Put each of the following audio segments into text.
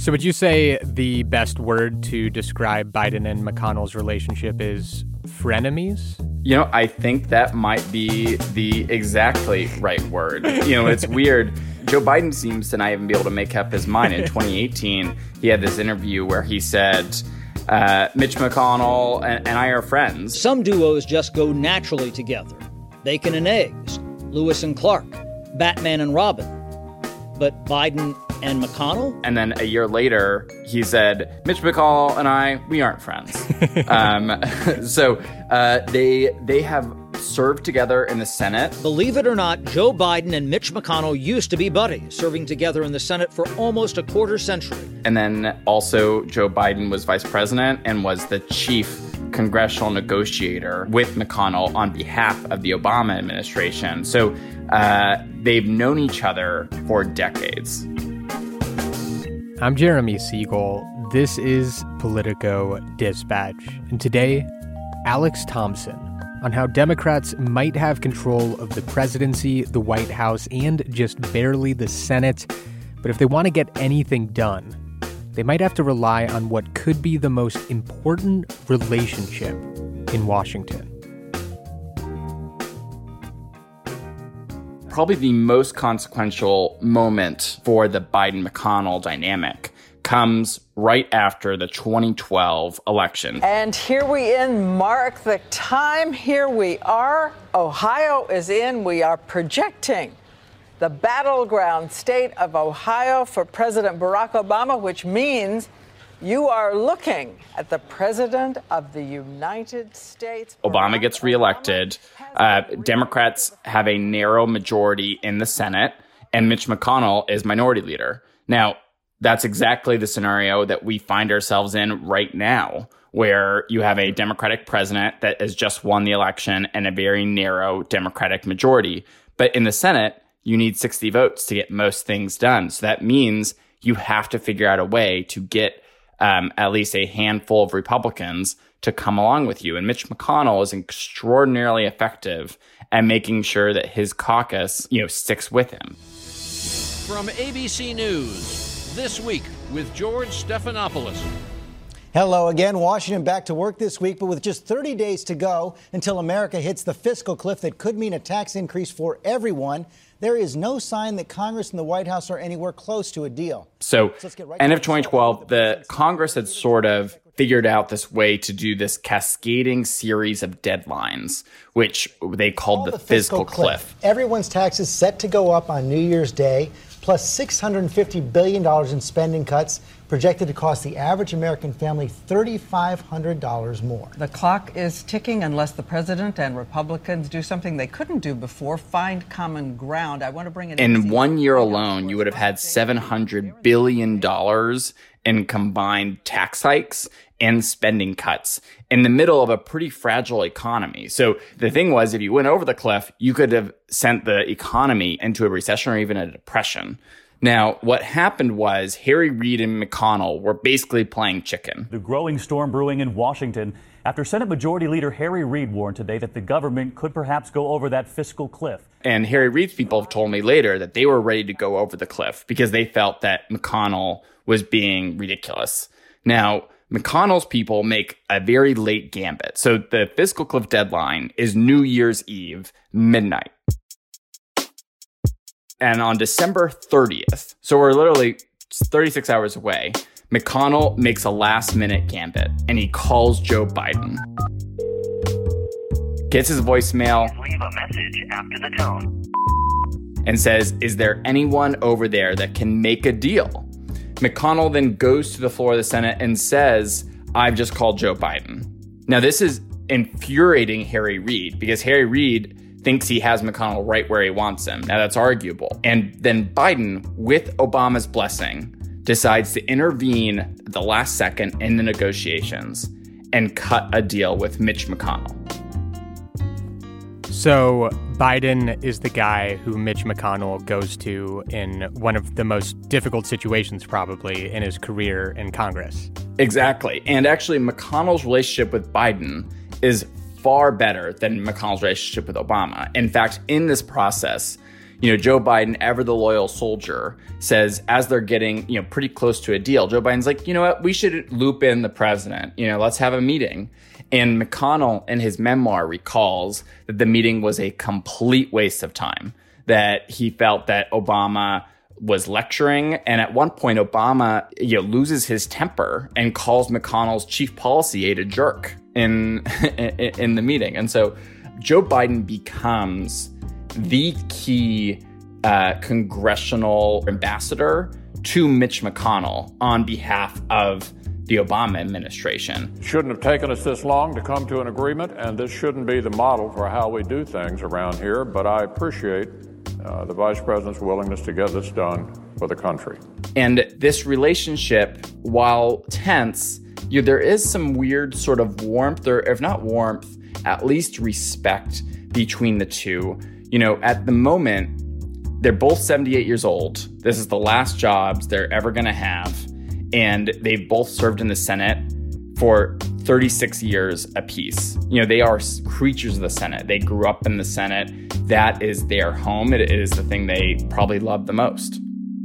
So would you say the best word to describe Biden and McConnell's relationship is frenemies? You know, I think that might be the exactly right word. You know, it's weird. Joe Biden seems to not even be able to make up his mind. In 2018, he had this interview where he said, Mitch McConnell and I are friends. Some duos just go naturally together. Bacon and eggs, Lewis and Clark, Batman and Robin. But Biden and McConnell? And then a year later, he said, Mitch McConnell and I, we aren't friends. So they have served together in the Senate. Believe it or not, Joe Biden and Mitch McConnell used to be buddies, serving together in the Senate for almost a quarter century. And then also Joe Biden was vice president and was the chief congressional negotiator with McConnell on behalf of the Obama administration. So they've known each other for decades. I'm Jeremy Siegel. This is Politico Dispatch. And today, Alex Thompson on how Democrats might have control of the presidency, the White House, and just barely the Senate. But if they want to get anything done, they might have to rely on what could be the most important relationship in Washington. Probably the most consequential moment for the Biden-McConnell dynamic comes right after the 2012 election. And here we mark the time. Here we are. Ohio is in. We are projecting the battleground state of Ohio for President Barack Obama, which means you are looking at the President of the United States. Obama gets reelected. Democrats have a narrow majority in the Senate, and Mitch McConnell is minority leader. Now, that's exactly the scenario that we find ourselves in right now, where you have a Democratic president that has just won the election and a very narrow Democratic majority. But in the Senate, you need 60 votes to get most things done. So that means you have to figure out a way to get at least a handful of Republicans to come along with you. And Mitch McConnell is extraordinarily effective at making sure that his caucus, sticks with him. From ABC News, This Week with George Stephanopoulos. Hello again. Washington back to work this week, but with just 30 days to go until America hits the fiscal cliff that could mean a tax increase for everyone, there is no sign that Congress and the White House are anywhere close to a deal. So end of 2012, the Congress had sort of figured out this way to do this cascading series of deadlines, which they called the fiscal cliff. Everyone's taxes set to go up on New Year's Day, plus $650 billion in spending cuts projected to cost the average American family $3,500 more. The clock is ticking unless the president and Republicans do something they couldn't do before, find common ground. I want to bring it in 1 year alone, you would have had $700 billion in combined tax hikes and spending cuts in the middle of a pretty fragile economy. So the thing was, if you went over the cliff, you could have sent the economy into a recession or even a depression. Now, what happened was Harry Reid and McConnell were basically playing chicken. The growing storm brewing in Washington after Senate Majority Leader Harry Reid warned today that the government could perhaps go over that fiscal cliff. And Harry Reid's people have told me later that they were ready to go over the cliff because they felt that McConnell was being ridiculous. Now, McConnell's people make a very late gambit. So the fiscal cliff deadline is New Year's Eve, midnight. And on December 30th, so we're literally 36 hours away, McConnell makes a last-minute gambit, and he calls Joe Biden. Gets his voicemail. Leave a message after the tone. And says, is there anyone over there that can make a deal? McConnell then goes to the floor of the Senate and says, I've just called Joe Biden. Now, this is infuriating Harry Reid because Harry Reid thinks he has McConnell right where he wants him. Now, that's arguable. And then Biden, with Obama's blessing, decides to intervene at the last second in the negotiations and cut a deal with Mitch McConnell. So Biden is the guy who Mitch McConnell goes to in one of the most difficult situations probably in his career in Congress. Exactly. And actually, McConnell's relationship with Biden is far better than McConnell's relationship with Obama. In fact, in this process, Joe Biden, ever the loyal soldier, says as they're getting, pretty close to a deal, Joe Biden's like, you know what, we should loop in the president. Let's have a meeting. And McConnell, in his memoir, recalls that the meeting was a complete waste of time, that he felt that Obama was lecturing. And at one point, Obama, loses his temper and calls McConnell's chief policy aide a jerk in the meeting. And so Joe Biden becomes the key congressional ambassador to Mitch McConnell on behalf of the Obama administration. It shouldn't have taken us this long to come to an agreement, and this shouldn't be the model for how we do things around here, but I appreciate the Vice President's willingness to get this done for the country. And this relationship, while tense, there is some weird sort of warmth, or if not warmth, at least respect between the two. At the moment, they're both 78 years old. This is the last jobs they're ever going to have. And they've both served in the Senate for 36 years apiece. They are creatures of the Senate. They grew up in the Senate. That is their home. It is the thing they probably love the most.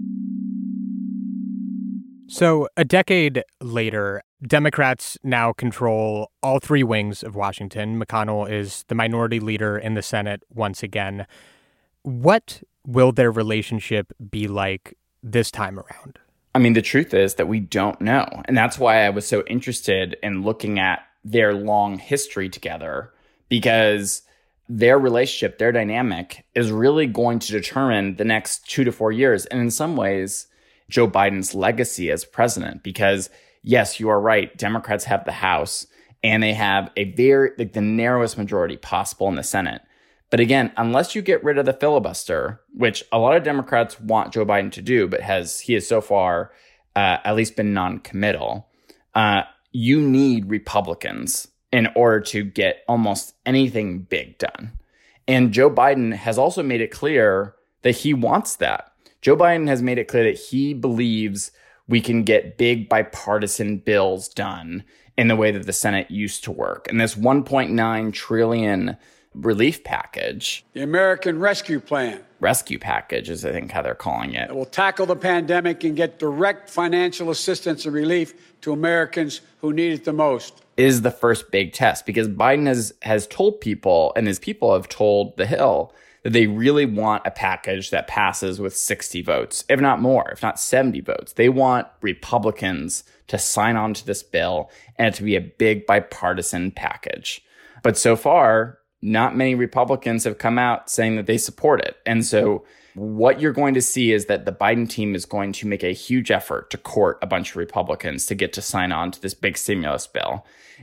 So a decade later, Democrats now control all three wings of Washington. McConnell is the minority leader in the Senate once again. What will their relationship be like this time around? I mean, the truth is that we don't know. And that's why I was so interested in looking at their long history together, because their relationship, their dynamic is really going to determine the next 2 to 4 years. And in some ways, Joe Biden's legacy as president, because yes, you are right. Democrats have the House and they have the narrowest majority possible in the Senate. But again, unless you get rid of the filibuster, which a lot of Democrats want Joe Biden to do, but he has so far at least been non-committal, you need Republicans in order to get almost anything big done. And Joe Biden has also made it clear that he wants that. Joe Biden has made it clear that he believes we can get big bipartisan bills done in the way that the Senate used to work. And this $1.9 trillion relief package, the American Rescue Plan. Rescue package is, I think, how they're calling it. It will tackle the pandemic and get direct financial assistance and relief to Americans who need it the most. Is the first big test, because Biden has told people, and his people have told the Hill, that they really want a package that passes with 60 votes, if not more, if not 70 votes. They want Republicans to sign on to this bill and it to be a big bipartisan package. But so far, not many Republicans have come out saying that they support it. And so what you're going to see is that the Biden team is going to make a huge effort to court a bunch of Republicans to get to sign on to this big stimulus bill.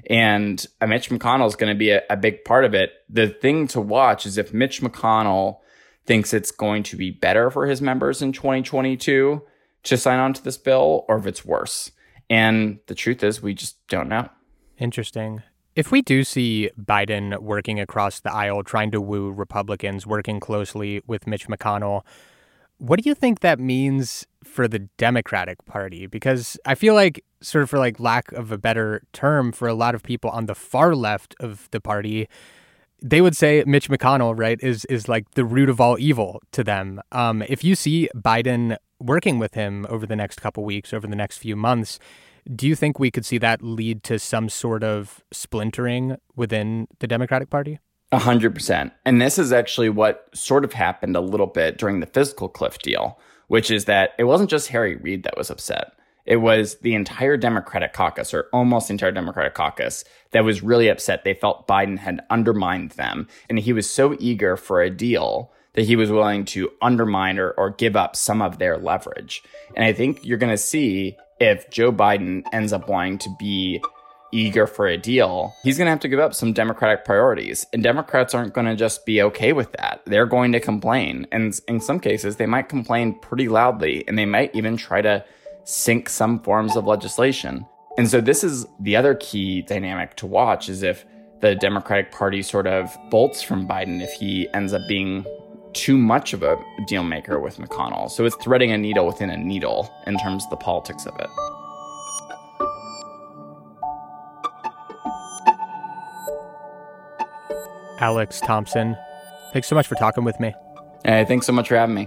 And Mitch McConnell is going to be a big part of it. The thing to watch is if Mitch McConnell thinks it's going to be better for his members in 2022 to sign on to this bill, or if it's worse. And the truth is, we just don't know. Interesting. If we do see Biden working across the aisle, trying to woo Republicans, working closely with Mitch McConnell, what do you think that means for the Democratic Party? Because I feel like, sort of for lack of a better term, for a lot of people on the far left of the party, they would say Mitch McConnell, right, is like the root of all evil to them. If you see Biden working with him over the next couple weeks, over the next few months, do you think we could see that lead to some sort of splintering within the Democratic Party? 100%. And this is actually what sort of happened a little bit during the fiscal cliff deal, which is that it wasn't just Harry Reid that was upset. It was the entire Democratic caucus, or almost the entire Democratic caucus, that was really upset. They felt Biden had undermined them. And he was so eager for a deal that he was willing to undermine or give up some of their leverage. And I think you're going to see, if Joe Biden ends up wanting to be eager for a deal, he's going to have to give up some Democratic priorities. And Democrats aren't going to just be okay with that. They're going to complain. And in some cases, they might complain pretty loudly, and they might even try to sink some forms of legislation. And so this is the other key dynamic to watch, is if the Democratic Party sort of bolts from Biden, if he ends up being too much of a deal maker with McConnell. So it's threading a needle within a needle in terms of the politics of it. Alex Thompson, thanks so much for talking with me. Hey, thanks so much for having me.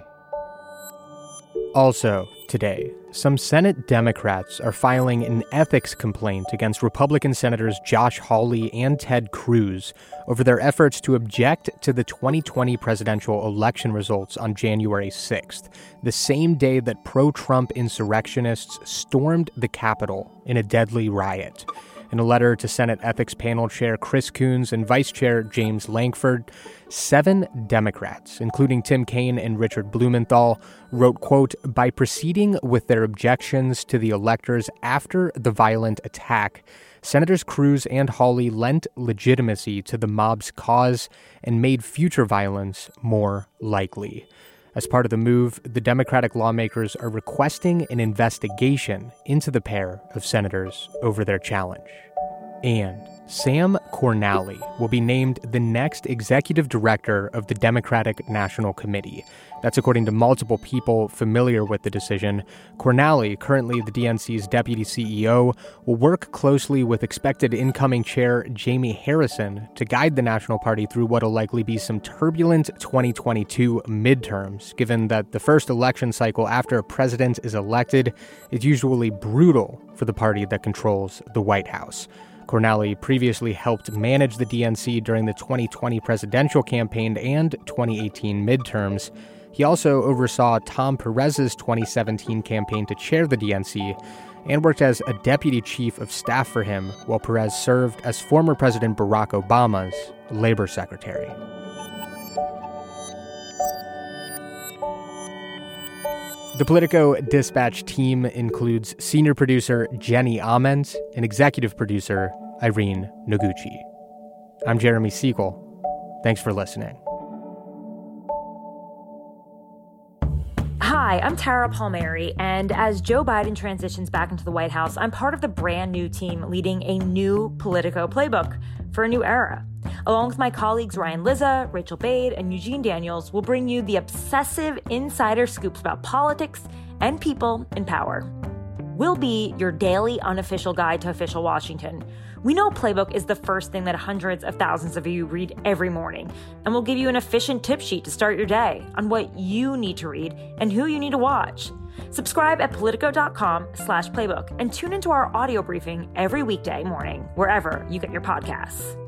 Also, today, some Senate Democrats are filing an ethics complaint against Republican Senators Josh Hawley and Ted Cruz over their efforts to object to the 2020 presidential election results on January 6th, the same day that pro-Trump insurrectionists stormed the Capitol in a deadly riot. In a letter to Senate Ethics Panel Chair Chris Coons and Vice Chair James Lankford, 7 Democrats, including Tim Kaine and Richard Blumenthal, wrote, quote, "By proceeding with their objections to the electors after the violent attack, Senators Cruz and Hawley lent legitimacy to the mob's cause and made future violence more likely." As part of the move, the Democratic lawmakers are requesting an investigation into the pair of senators over their challenge. And Sam Cornally will be named the next executive director of the Democratic National Committee. That's according to multiple people familiar with the decision. Cornally, currently the DNC's deputy CEO, will work closely with expected incoming chair Jamie Harrison to guide the National Party through what will likely be some turbulent 2022 midterms, given that the first election cycle after a president is elected is usually brutal for the party that controls the White House. Cornally previously helped manage the DNC during the 2020 presidential campaign and 2018 midterms. He also oversaw Tom Perez's 2017 campaign to chair the DNC and worked as a deputy chief of staff for him while Perez served as former President Barack Obama's labor secretary. The Politico Dispatch team includes senior producer Jenny Ament and executive producer Irene Noguchi. I'm Jeremy Siegel. Thanks for listening. Hi, I'm Tara Palmieri, and as Joe Biden transitions back into the White House, I'm part of the brand new team leading a new Politico playbook for a new era. Along with my colleagues Ryan Lizza, Rachel Bade, and Eugene Daniels, we'll bring you the obsessive insider scoops about politics and people in power. We'll be your daily unofficial guide to official Washington. We know Playbook is the first thing that hundreds of thousands of you read every morning, and we'll give you an efficient tip sheet to start your day on what you need to read and who you need to watch. Subscribe at Politico.com/playbook and tune into our audio briefing every weekday morning, wherever you get your podcasts.